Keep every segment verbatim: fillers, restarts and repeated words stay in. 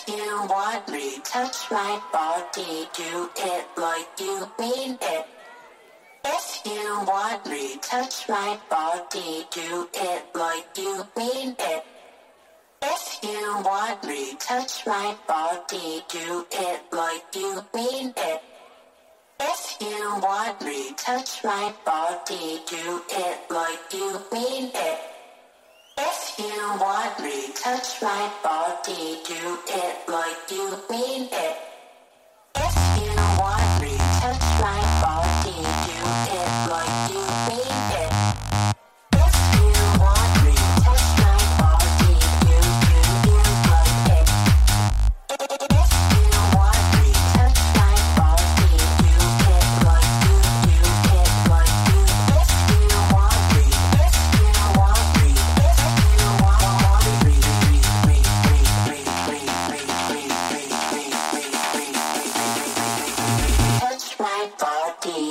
you want me, touch my body, do it like you mean it. If you want me, touch my body, do it like you mean it. If you want me, touch my body, do it like you mean it. If you want me, touch my body, do it like you mean it. If you want me, touch my body, do it like you mean it. If you want me, touch my body, do it like you mean it. If you want me, touch my body, do do do like it. If you want me, touch my body, do it like you do it like you. If you want me, if you want me, if you want me, me me me me me me me me me me. Touch my body.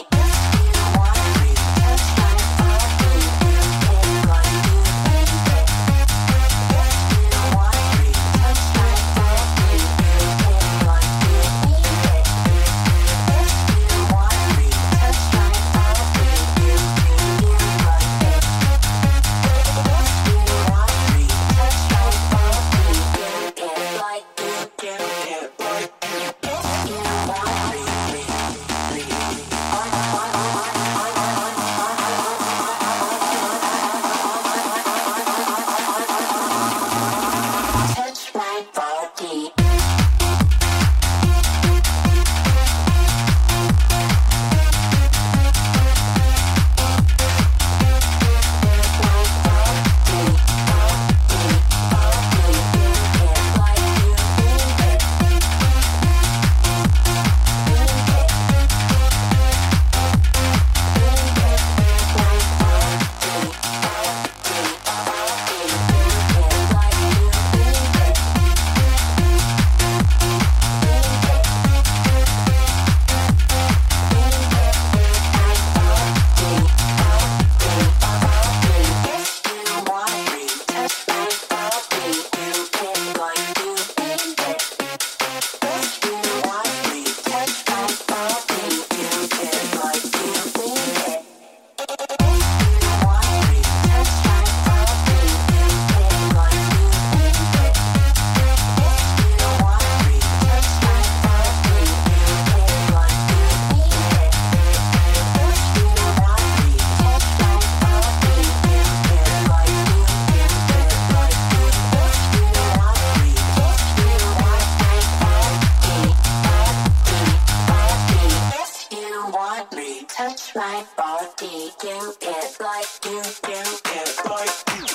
Touch my body, do it like you do it like you.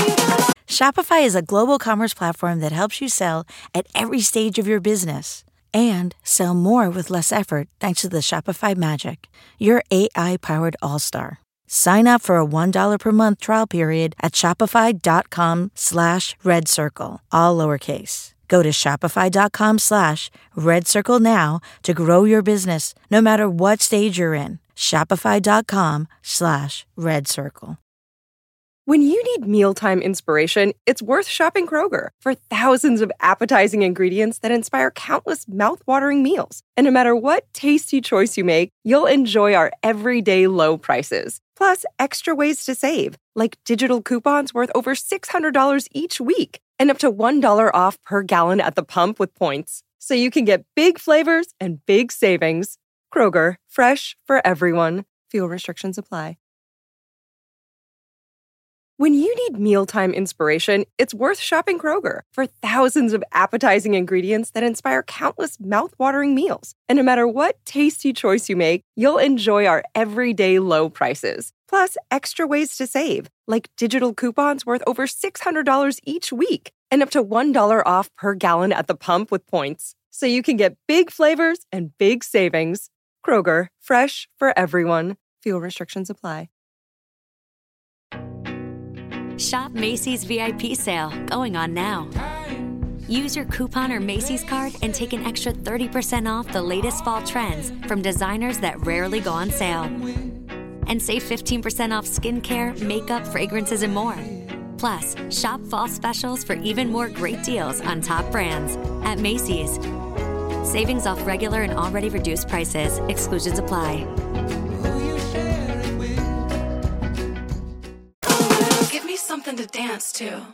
Shopify is a global commerce platform that helps you sell at every stage of your business. and sell more with less effort thanks to the Shopify magic. Your A I-powered all-star. Sign up for a one dollar per month trial period at shopify.com slash red circle, all lowercase. Go to shopify.com slash red circle now to grow your business no matter what stage you're in. Shopify.com slash red circle. When you need mealtime inspiration, it's worth shopping Kroger for thousands of appetizing ingredients that inspire countless mouthwatering meals. And no matter what tasty choice you make, you'll enjoy our everyday low prices. Plus, extra ways to save, like digital coupons worth over six hundred dollars each week and up to one dollar off per gallon at the pump with points. So you can get big flavors and big savings. Kroger, fresh for everyone. Fuel restrictions apply. When you need mealtime inspiration, it's worth shopping Kroger for thousands of appetizing ingredients that inspire countless mouthwatering meals. And no matter what tasty choice you make, you'll enjoy our everyday low prices. Plus, extra ways to save, like digital coupons worth over six hundred dollars each week and up to one dollar off per gallon at the pump with points. So you can get big flavors and big savings. Kroger, fresh for everyone. Fuel restrictions apply. Shop Macy's V I P sale, going on now. Use your coupon or Macy's card and take an extra thirty percent off the latest fall trends from designers that rarely go on sale. And save fifteen percent off skincare, makeup, fragrances, and more. Plus, shop fall specials for even more great deals on top brands at Macy's. Savings off regular and already reduced prices. Exclusions apply. Give me something to dance to.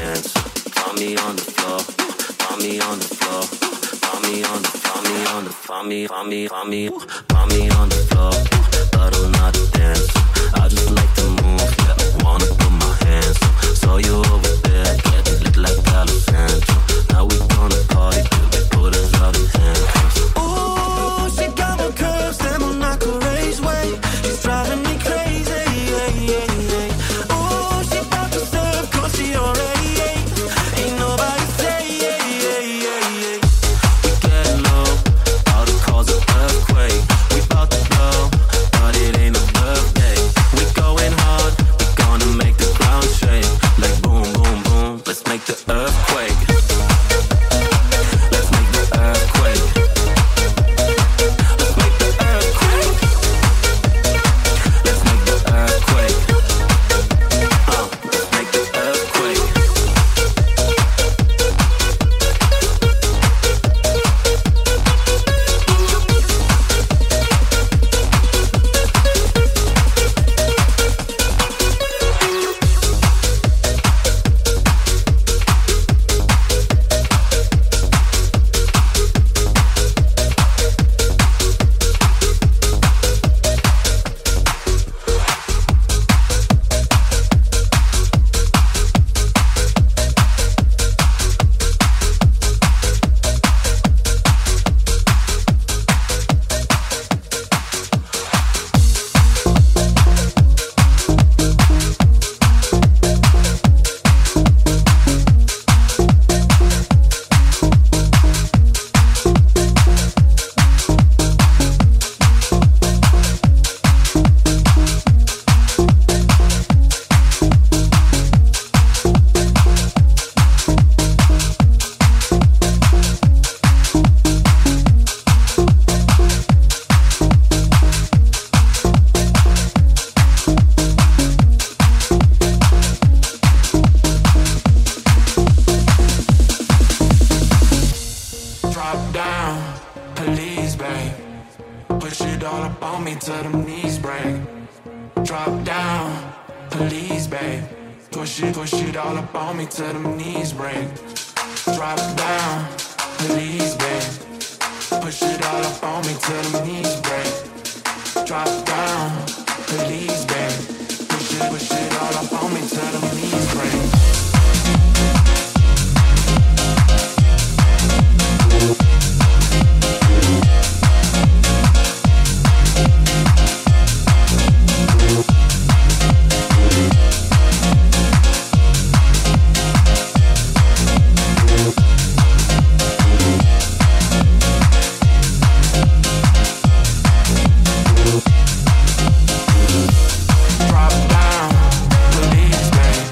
dance. Find me on the floor, find me on the floor, find me on the, find me on the, find me, find me, find me, find me on the floor. I don't know how to dance, I just like to move. Yeah, I wanna put my hands. Saw you over there, getting lit like Palo Santo. Now we gonna party till they put us out in handcuffs. Ooh, she got my curves, them on not race way. She's driving me crazy, yeah, yeah, yeah. Ooh, she about to serve, cause she already ate. Ain't nobody say, yeah, yeah, yeah, yeah. We get low, all the cause of earthquake. We bout to blow, but it ain't a birthday. We going hard, we gonna make the ground shake. Like boom, boom, boom, let's make the earthquake. Let's make the earthquake. Let's make the earthquake. Let's make the earthquake. Uh, let's make the earthquake. Drop down, police, babe. Push it all up on me till them knees break. Drop down, police, babe. Push it, push it all up on me till them knees break. Drop down, police, babe. Push it all up on me till them knees break. Drop down, police, babe. Push it, push it all up on me till them knees break. Drop down, police, babe.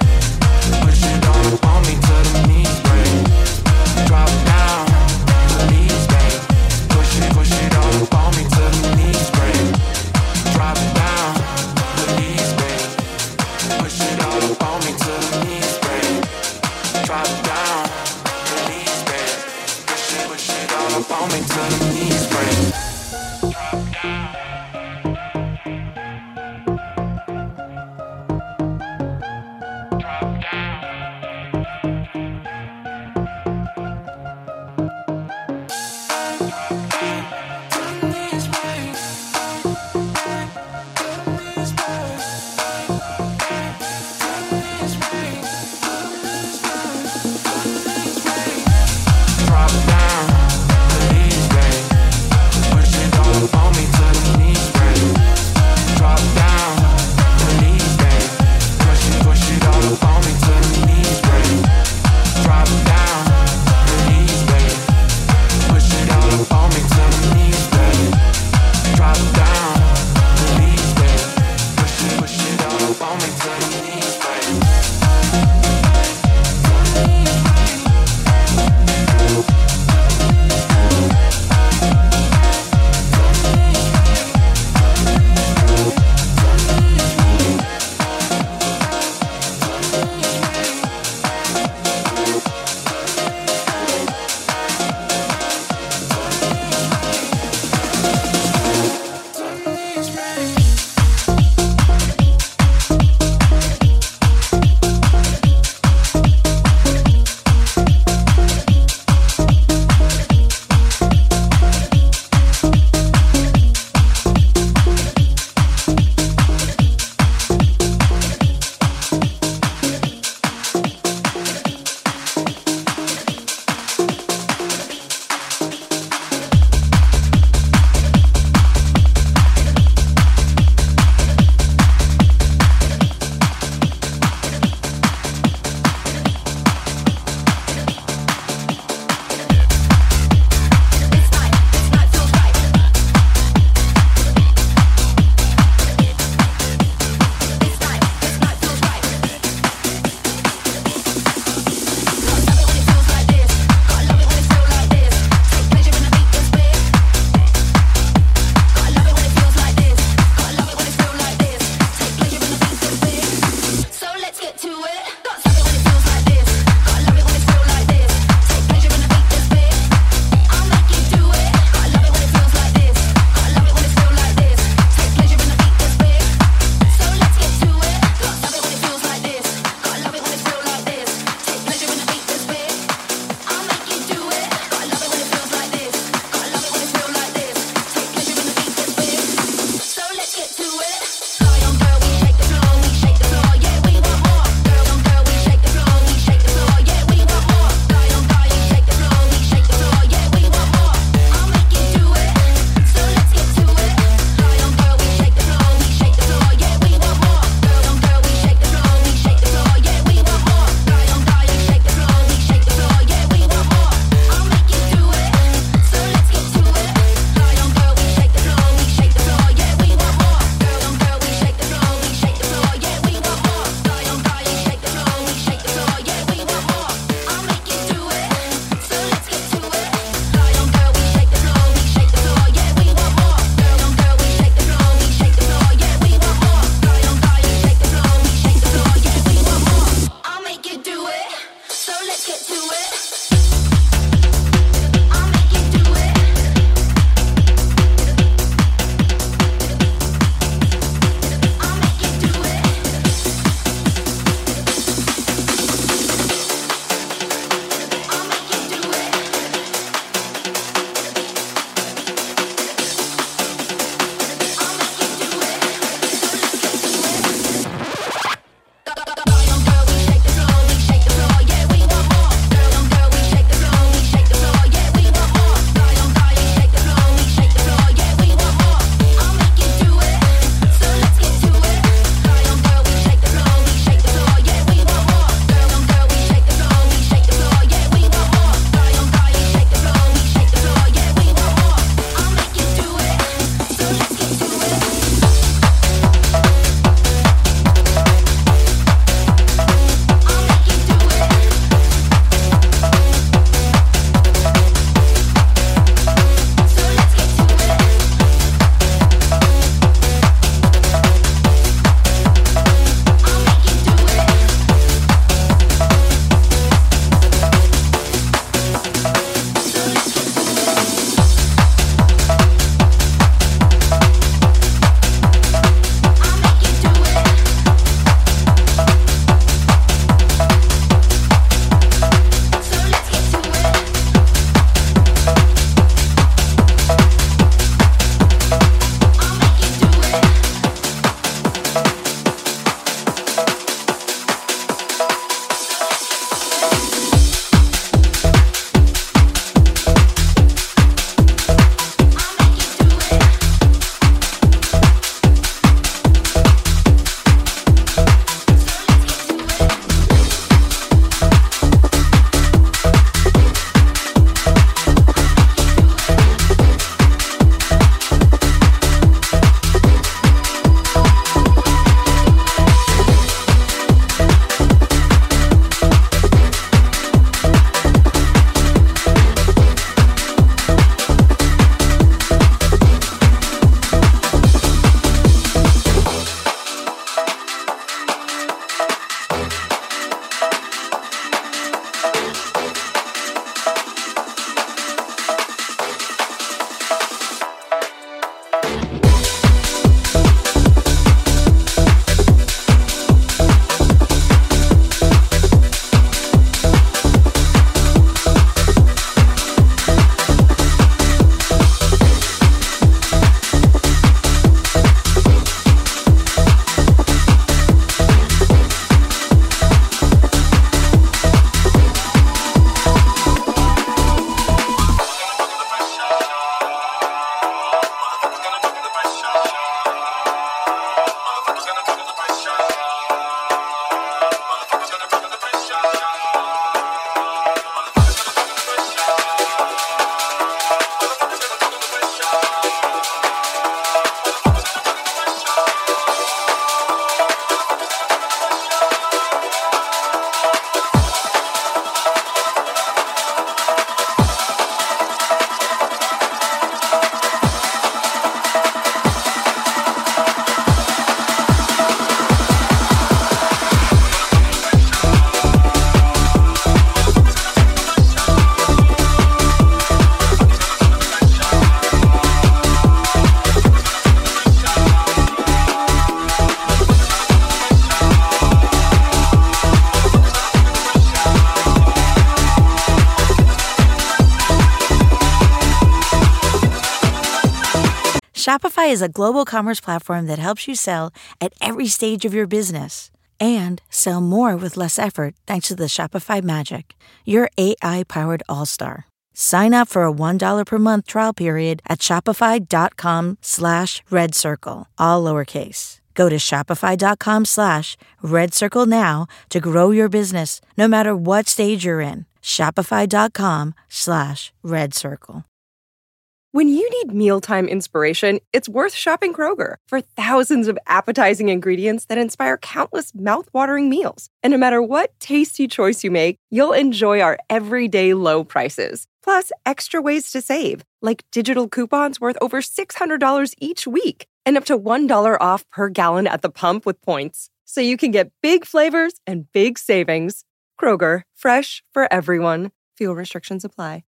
Shopify is a global commerce platform that helps you sell at every stage of your business and sell more with less effort thanks to the Shopify Magic, your A I-powered all-star. Sign up for a one dollar per month trial period at shopify.com slash red circle, all lowercase. Go to shopify.com slash red circle now to grow your business no matter what stage you're in. Shopify.com slash red circle. When you need mealtime inspiration, it's worth shopping Kroger for thousands of appetizing ingredients that inspire countless mouth-watering meals. And no matter what tasty choice you make, you'll enjoy our everyday low prices. Plus, extra ways to save, like digital coupons worth over six hundred dollars each week and up to one dollar off per gallon at the pump with points. So you can get big flavors and big savings. Kroger, fresh for everyone. Fuel restrictions apply.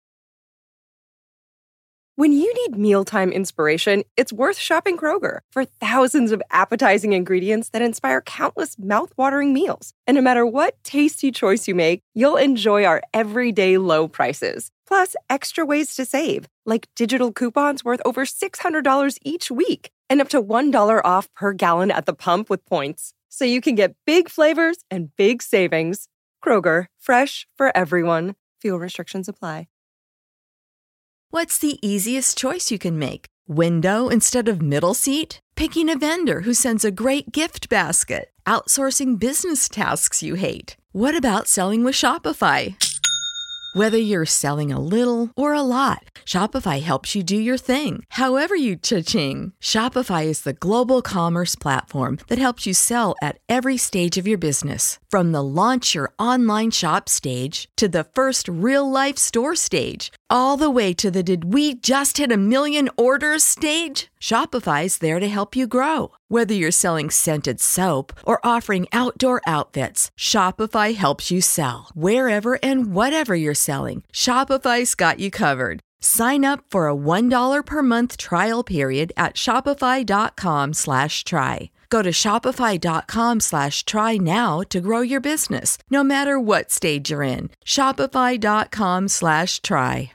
When you need mealtime inspiration, it's worth shopping Kroger for thousands of appetizing ingredients that inspire countless mouth-watering meals. And no matter what tasty choice you make, you'll enjoy our everyday low prices. Plus, extra ways to save, like digital coupons worth over six hundred dollars each week and up to one dollar off per gallon at the pump with points. So you can get big flavors and big savings. Kroger, fresh for everyone. Fuel restrictions apply. What's the easiest choice you can make? Window instead of middle seat? Picking a vendor who sends a great gift basket? Outsourcing business tasks you hate? What about selling with Shopify? Whether you're selling a little or a lot, Shopify helps you do your thing, however you cha-ching. Shopify is the global commerce platform that helps you sell at every stage of your business. From the launch your online shop stage to the first real-life store stage, all the way to the did we just hit a million orders stage? Shopify's there to help you grow. Whether you're selling scented soap or offering outdoor outfits, Shopify helps you sell. Wherever and whatever you're selling, Shopify's got you covered. Sign up for a one dollar per month trial period at shopify.com slash try. Go to shopify.com slash try now to grow your business, no matter what stage you're in. Shopify.com slash try.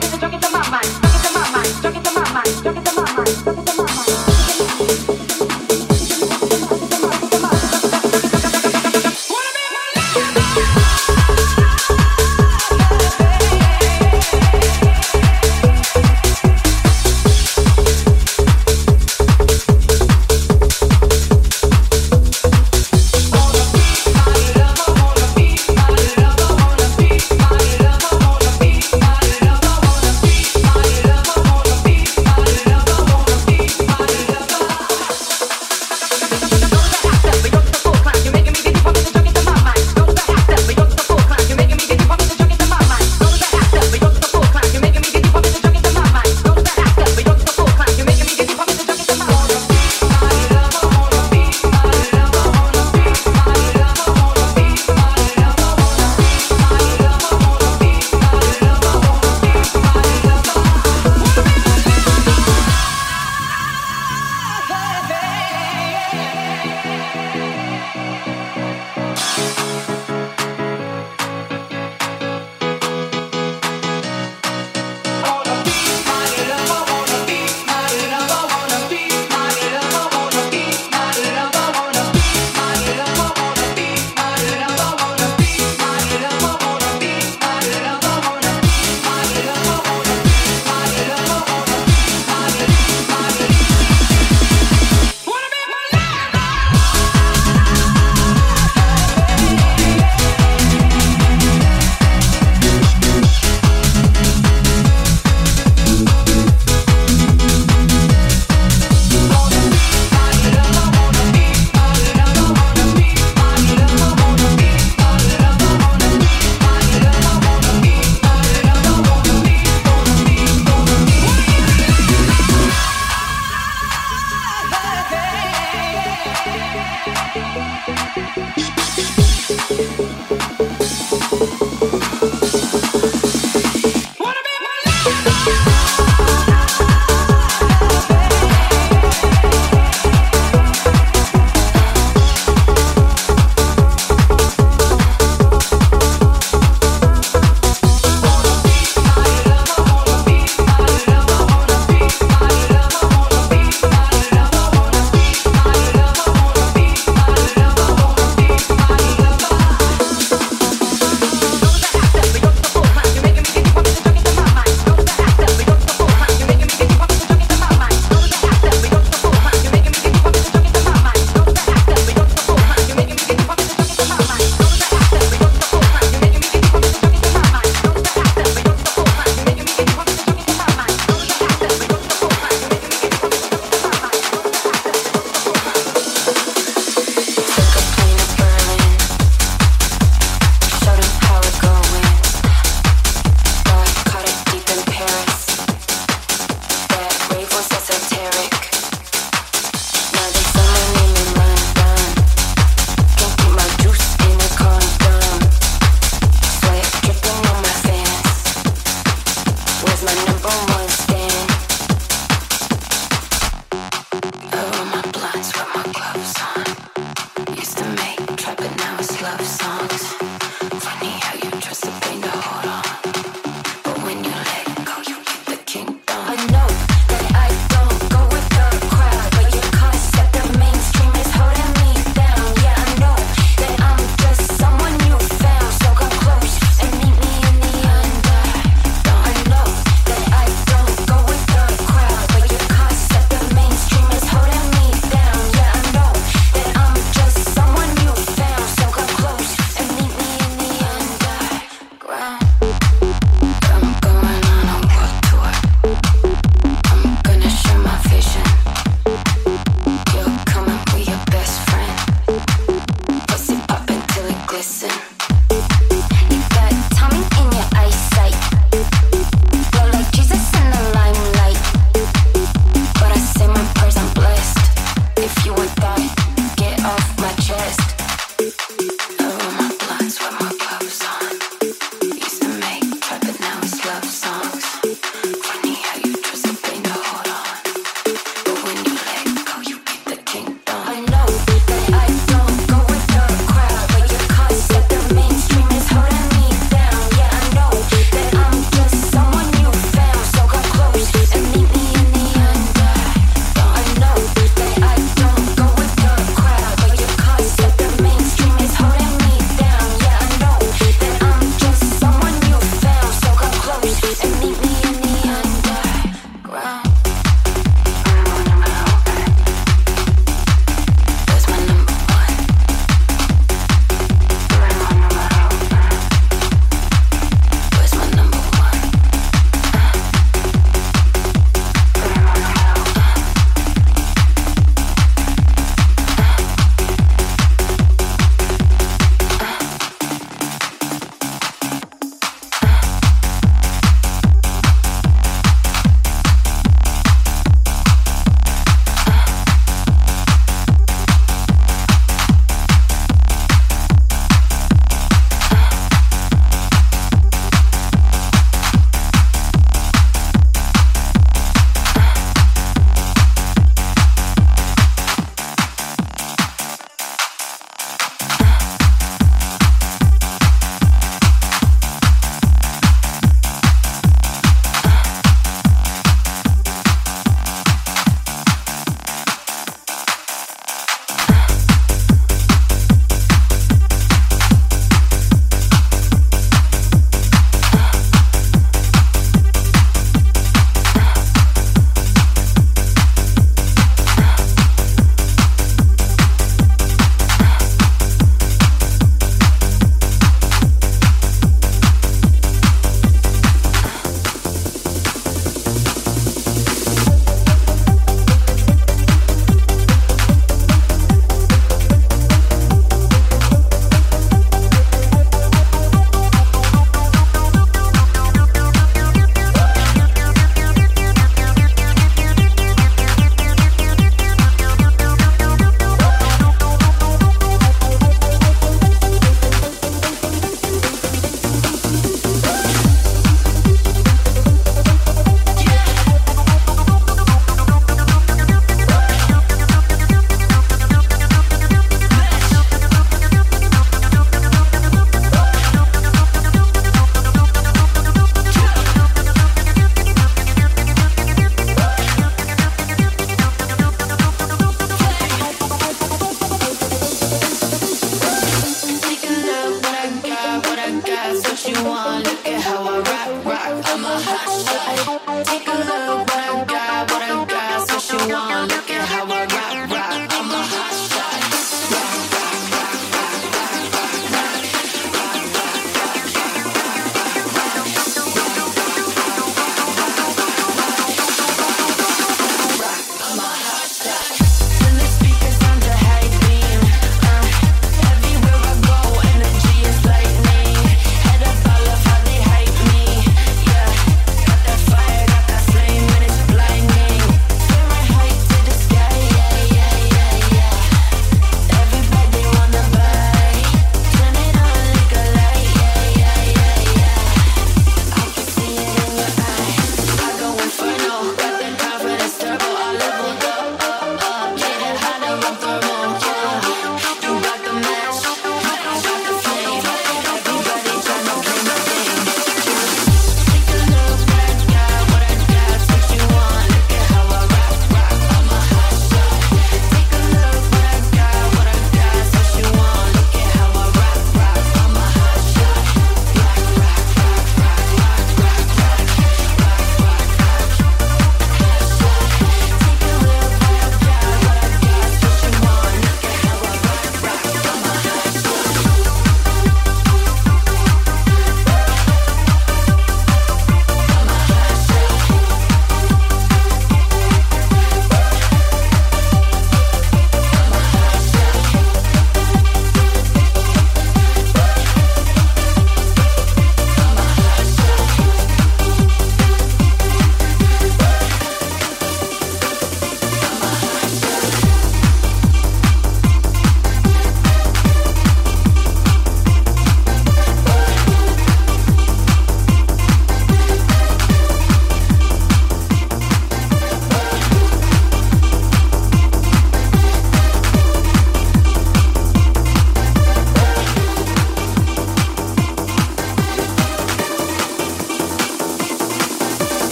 Don't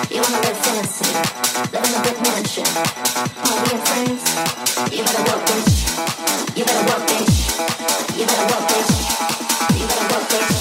You wanna live fancy, live in a big mansion. Wanna be in friends? You better work, bitch. You better work, bitch. You better work, bitch. You better work, bitch.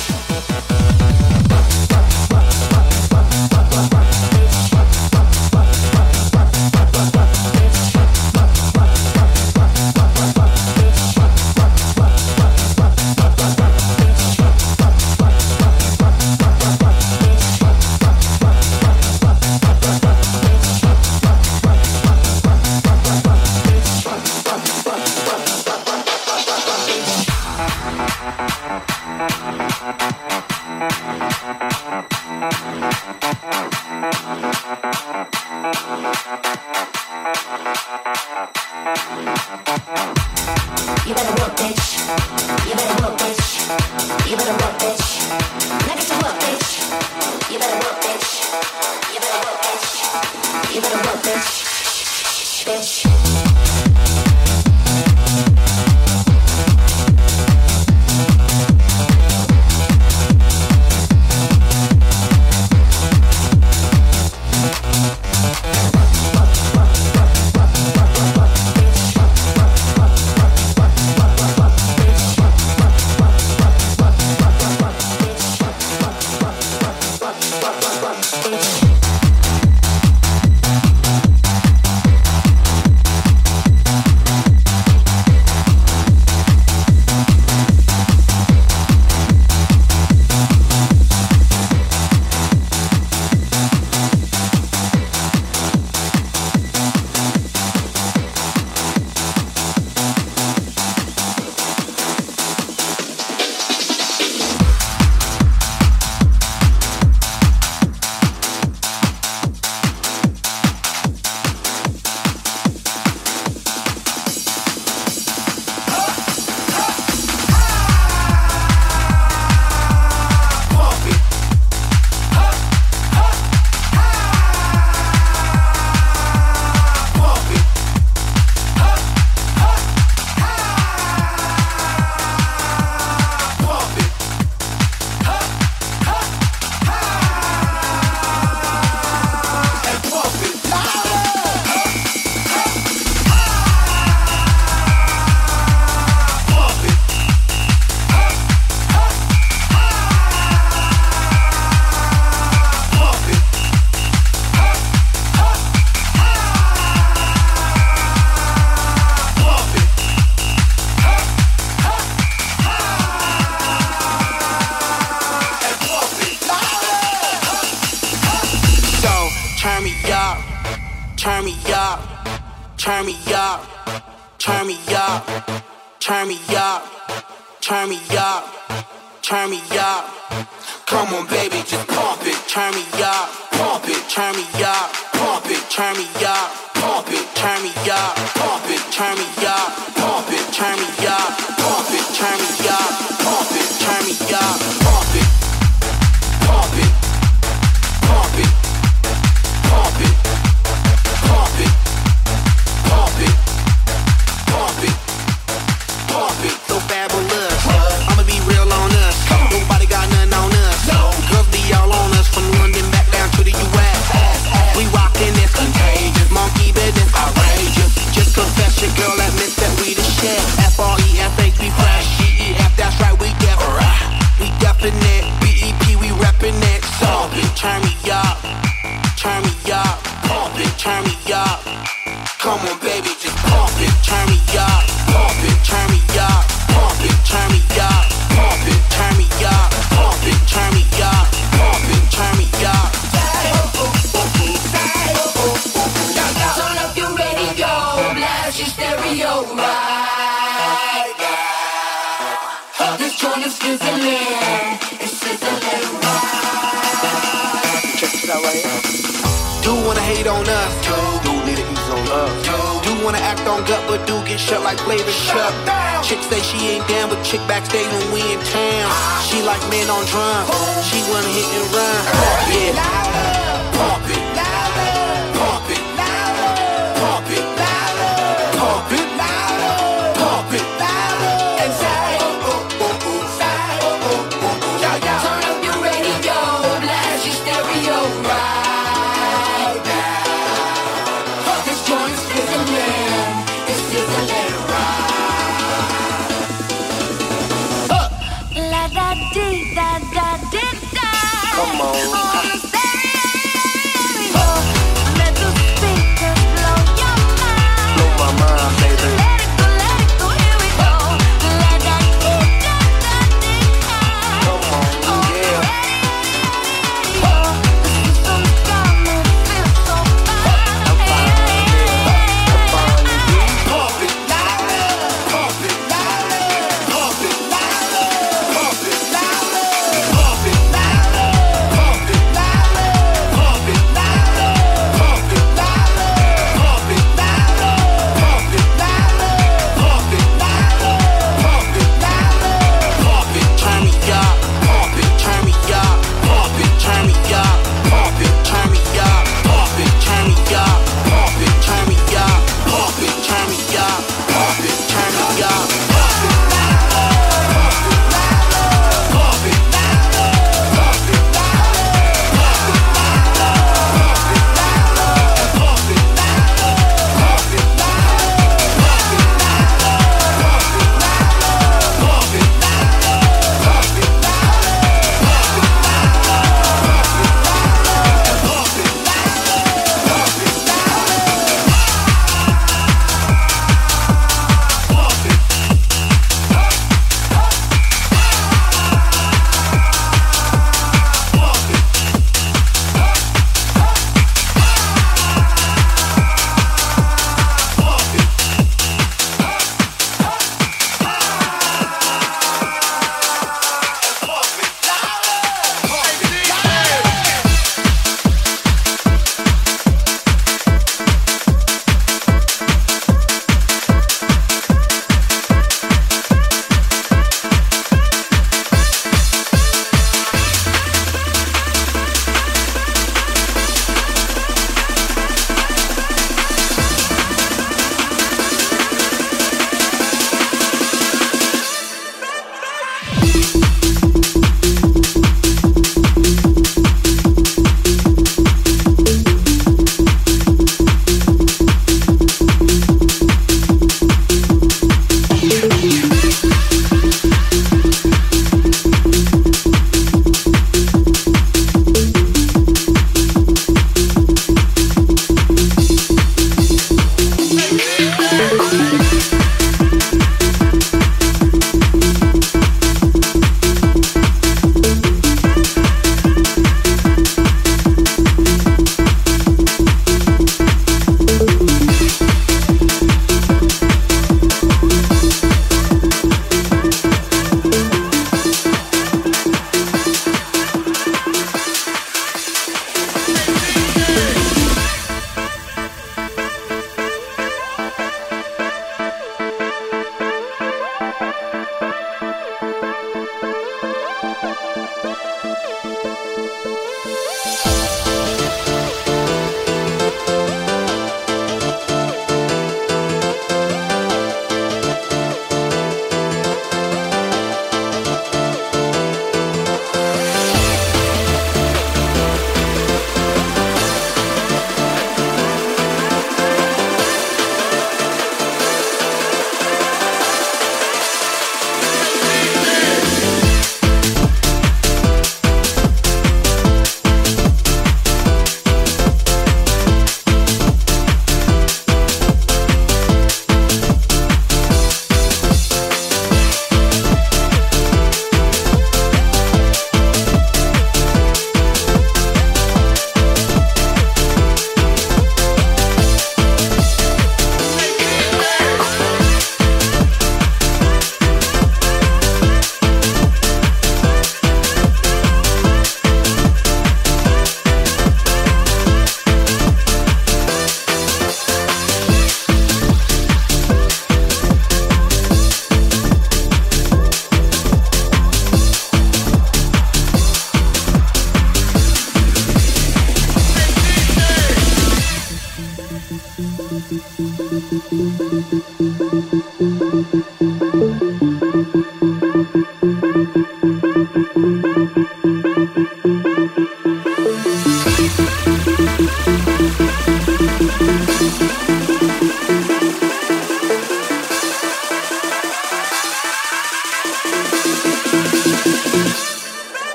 Turn up your radio, blast your stereo, right?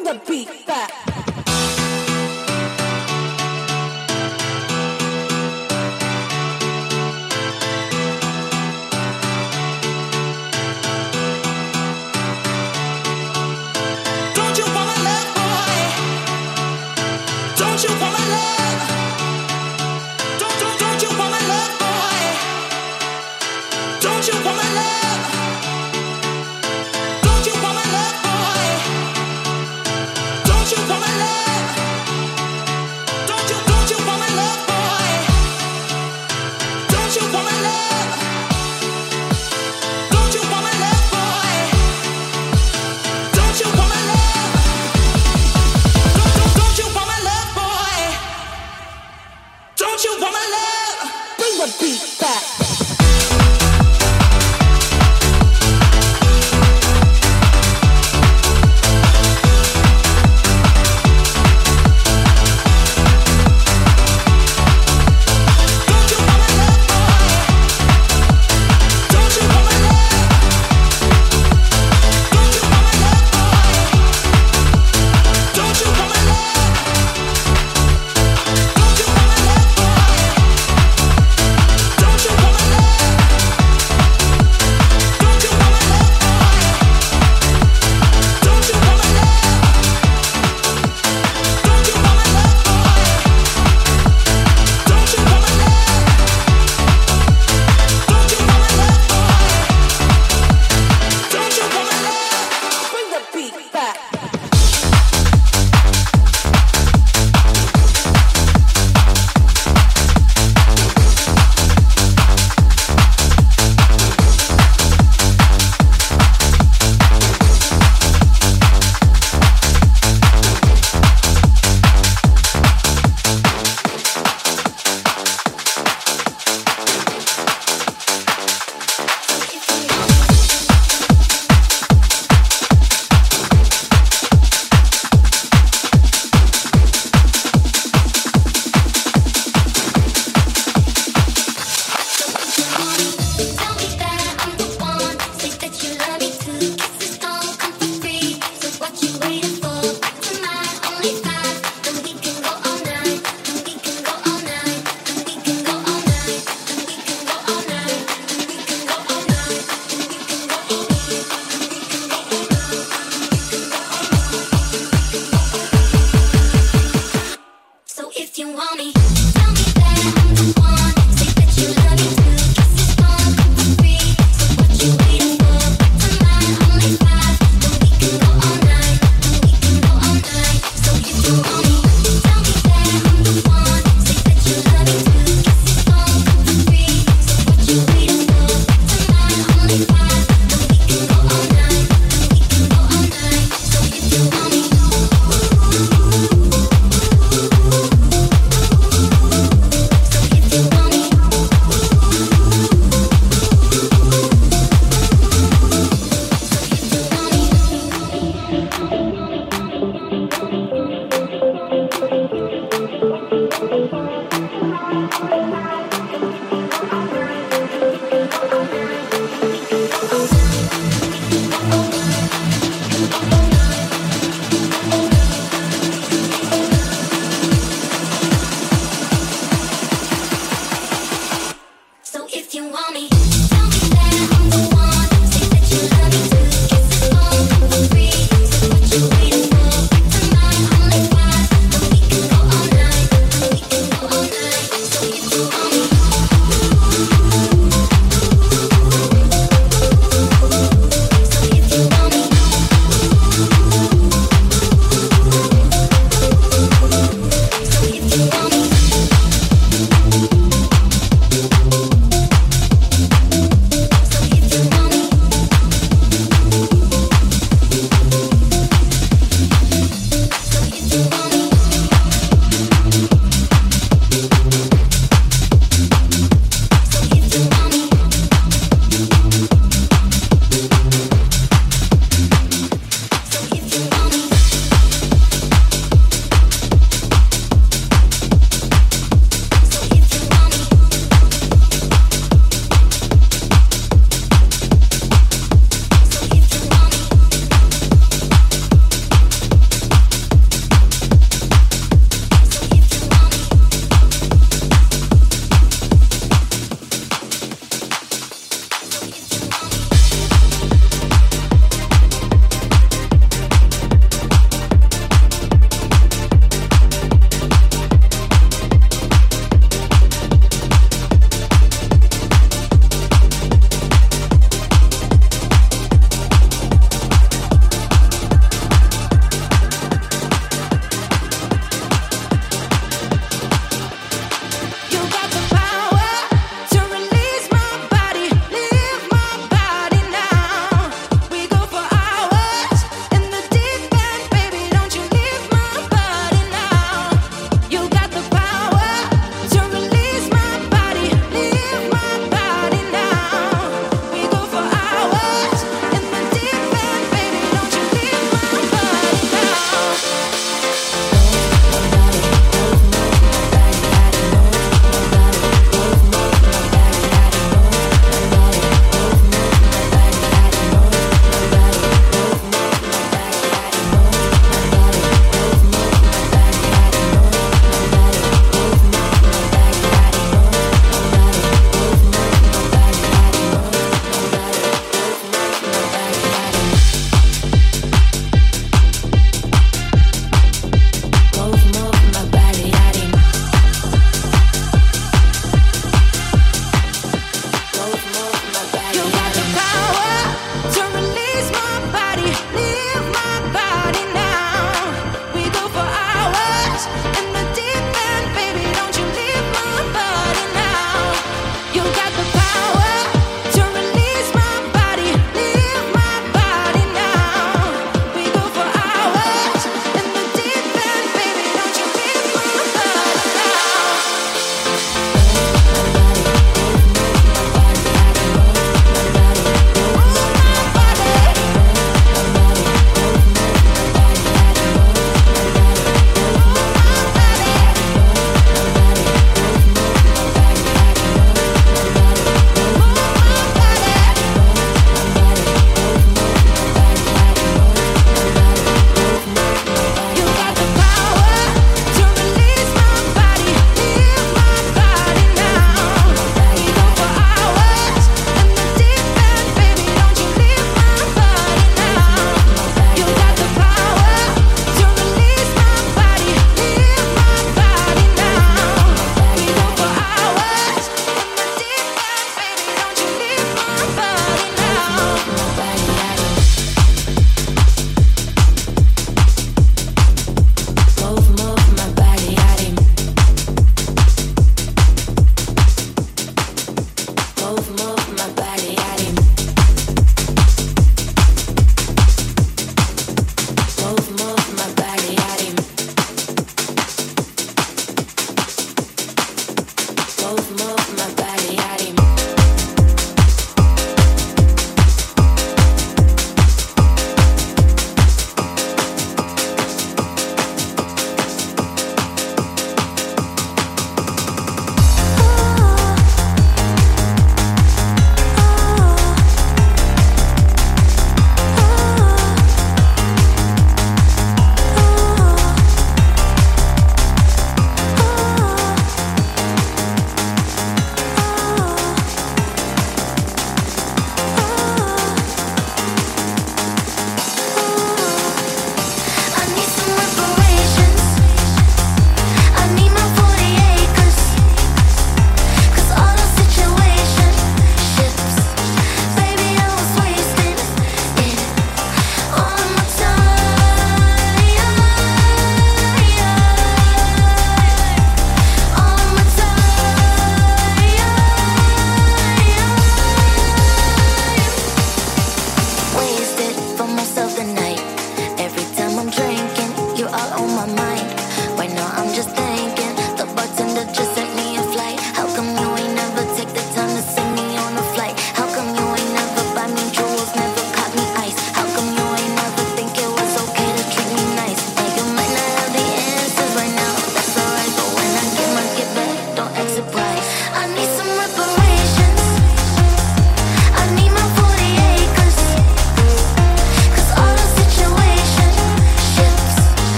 bring the beat back. Don't you want my love, boy? Don't you want my love? Don't, don't, don't you want my love, boy? Don't you want my love? Don't you want my love, boy? Don't you want my love?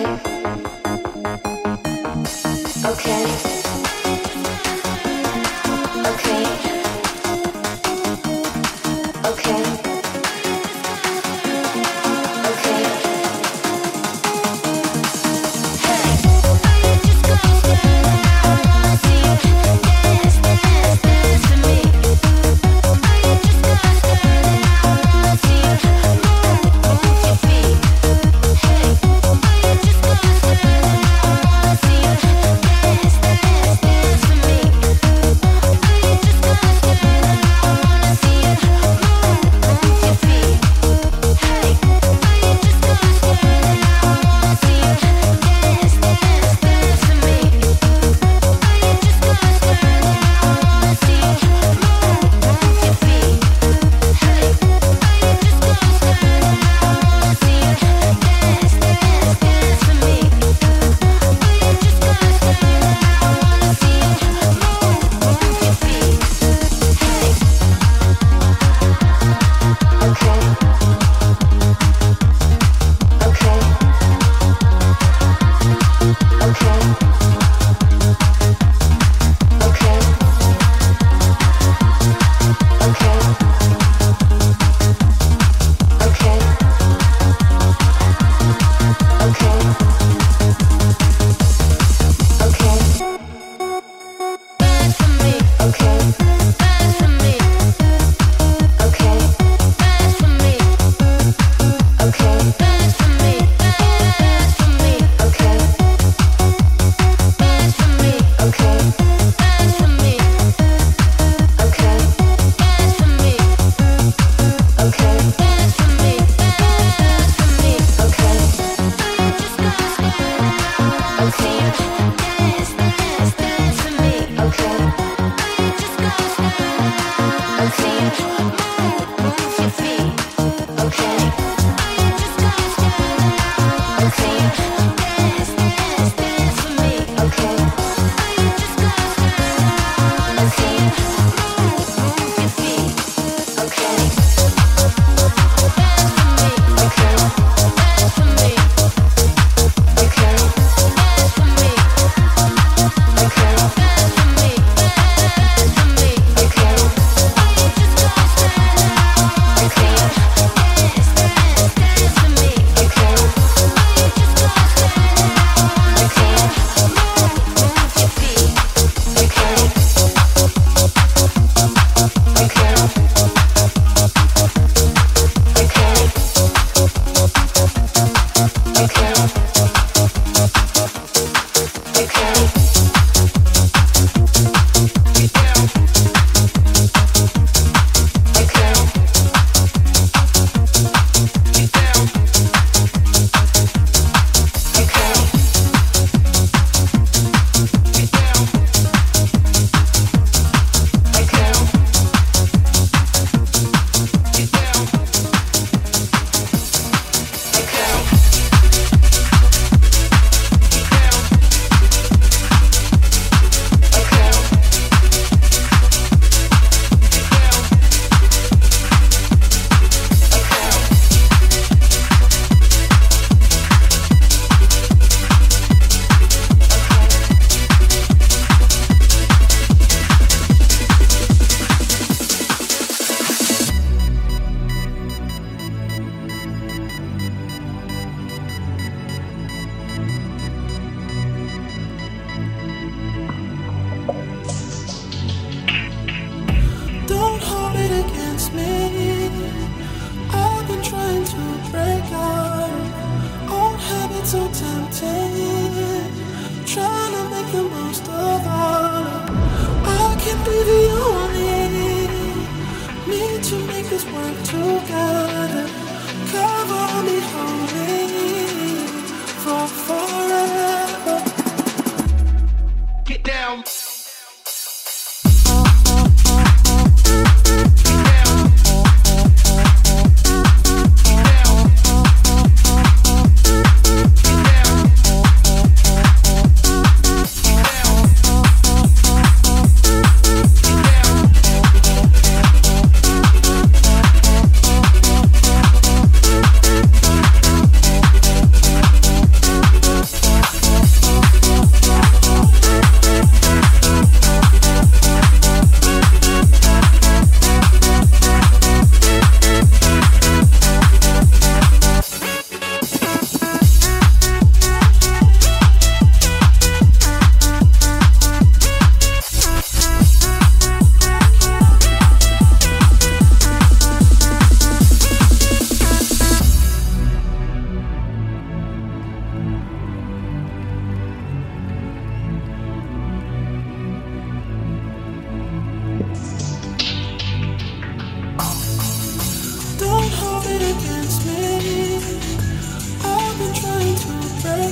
Get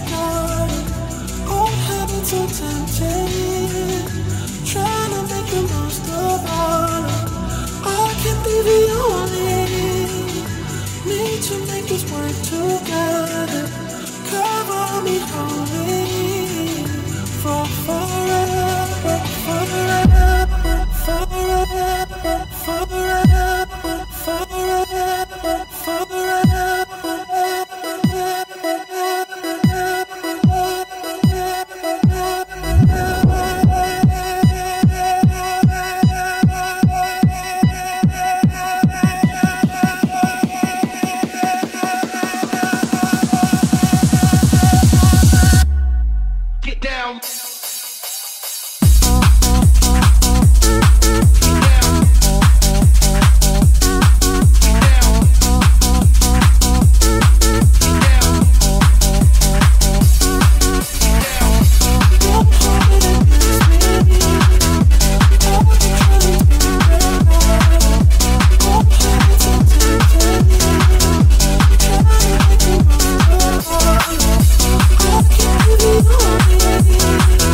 garden. Old habits are tempting. Trying to make the most of all. I can be the only. Need to make this work together. Cover me holy. For forever, forever, forever, forever, forever, forever. Oh,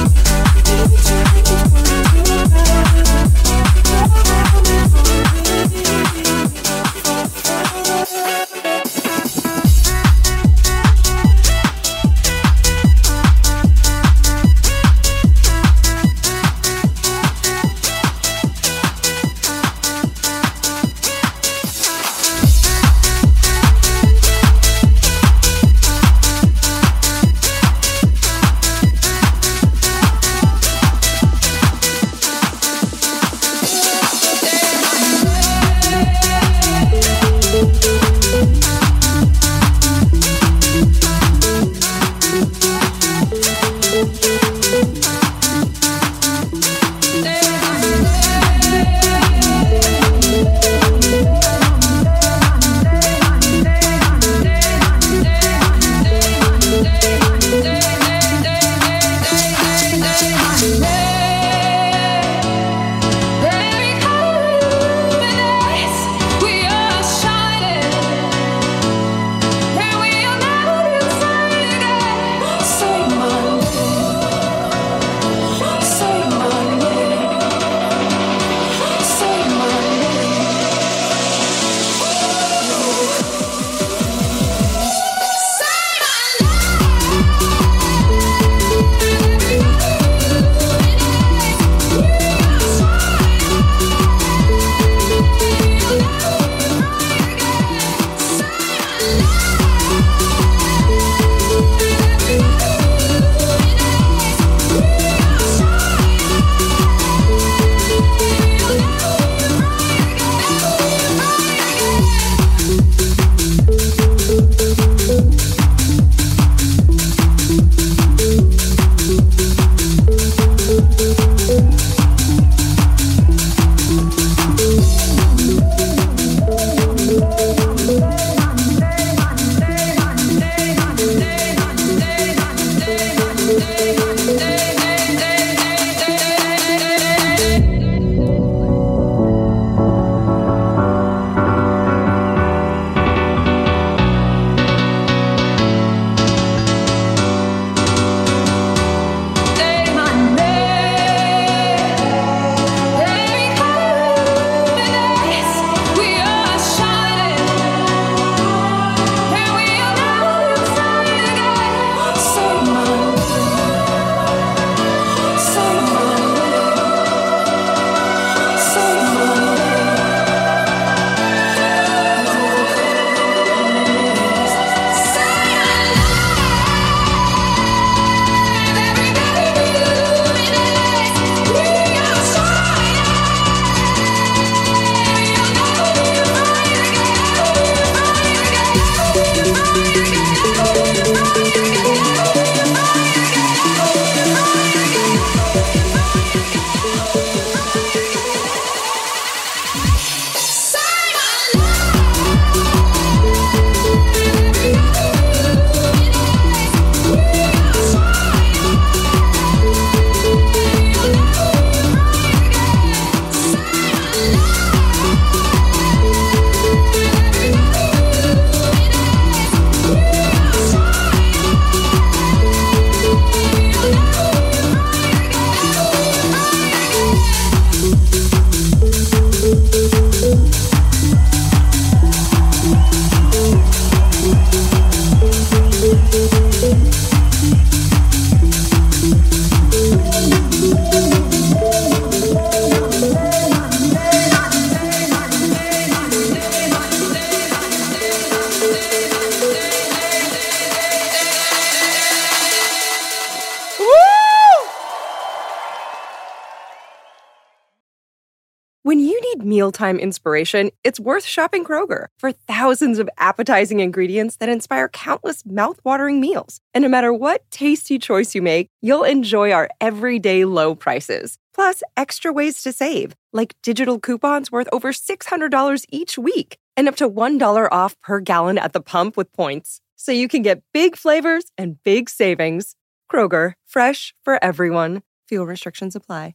need mealtime inspiration, it's worth shopping Kroger for thousands of appetizing ingredients that inspire countless mouth-watering meals. And no matter what tasty choice you make, you'll enjoy our everyday low prices. Plus, extra ways to save, like digital coupons worth over six hundred dollars each week and up to one dollar off per gallon at the pump with points. So you can get big flavors and big savings. Kroger, fresh for everyone. Fuel restrictions apply.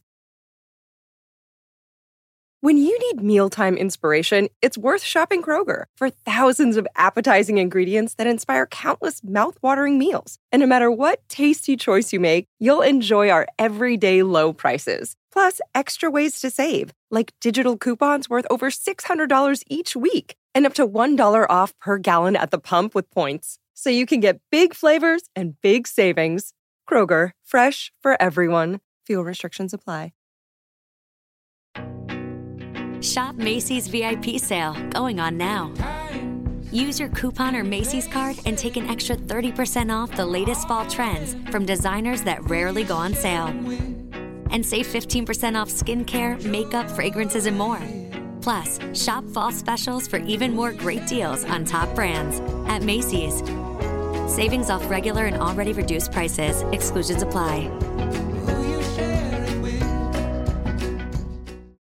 When you need mealtime inspiration, it's worth shopping Kroger for thousands of appetizing ingredients that inspire countless mouth-watering meals. And no matter what tasty choice you make, you'll enjoy our everyday low prices. Plus, extra ways to save, like digital coupons worth over six hundred dollars each week and up to one dollar off per gallon at the pump with points. So you can get big flavors and big savings. Kroger, fresh for everyone. Fuel restrictions apply. Shop Macy's V I P sale going on now. Use your coupon or Macy's card and take an extra thirty percent off the latest fall trends from designers that rarely go on sale. And save fifteen percent off skincare, makeup, fragrances, and more. Plus, shop fall specials for even more great deals on top brands at Macy's. Savings off regular and already reduced prices. Exclusions apply.